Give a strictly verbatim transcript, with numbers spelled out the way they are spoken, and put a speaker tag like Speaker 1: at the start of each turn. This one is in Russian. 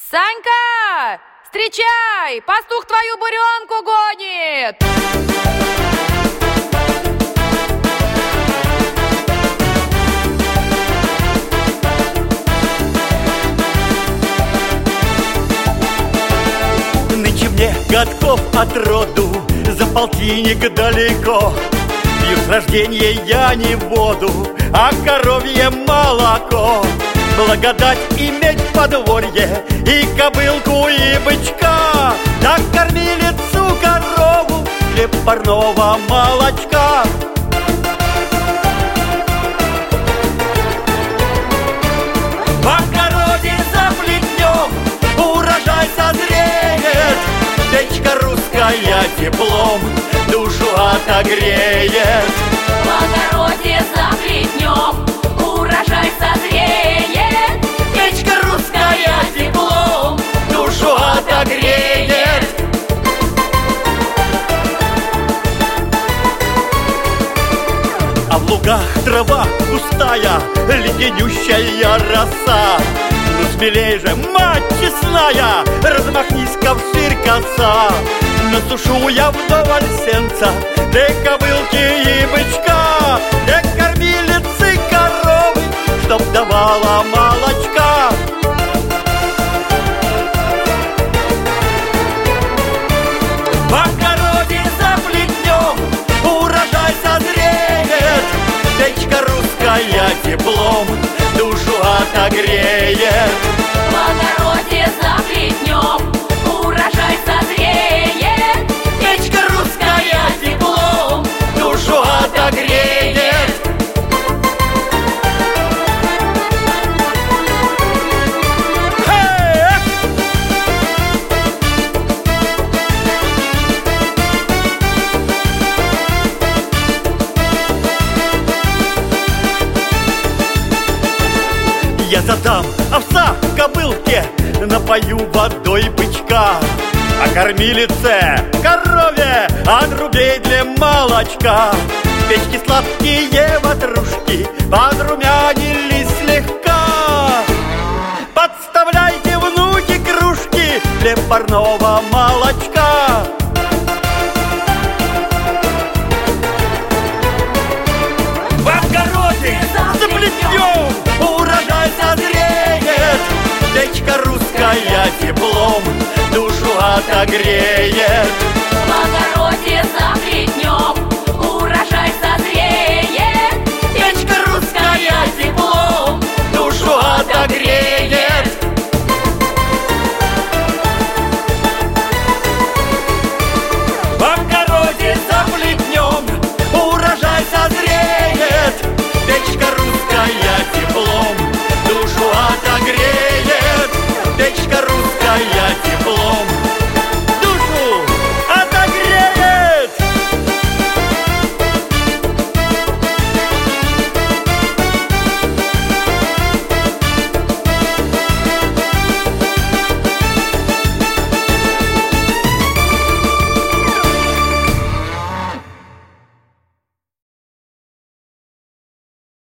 Speaker 1: Санька, встречай! Пастух твою буренку гонит!
Speaker 2: Нынче мне годков от роду, за полтинник далеко. Пью с рождения я не воду, а коровье молоко. Благодать иметь подворье и кобылку, и бычка, да кормилицу корову для парного молочка. В огороде за плетнем урожай созреет, печка русская теплом душу отогреет.
Speaker 3: В огороде за плетнем урожай созреет,
Speaker 2: печка русская теплом душу отогреет. А в лугах трава густая, леденющая роса. Ну смелей же, мать честная, размахнись-ка вширь коса. Насушу я вдоволь сенца, для кобылки и бычка, для кормилицы коровы, чтоб давала молочка. В огороде за плетнем урожай созреет, печка русская теплом душу отогреет.
Speaker 3: В огороде за плетнем урожай созреет,
Speaker 2: печка русская теплом душу отогреет. Я задам овса кобылке, напою водой бычка, а кормилице корове отрубей для молочка. Печки сладкие ватрушки подрумянились слегка. Подставляйте, внуки, кружки для парного молочка. В огороде за плетнем урожай созреет, печка русская теплом душу отогреет.
Speaker 3: В огороде за плетнем урожай созреет,
Speaker 2: печка русская теплом душу отогреет.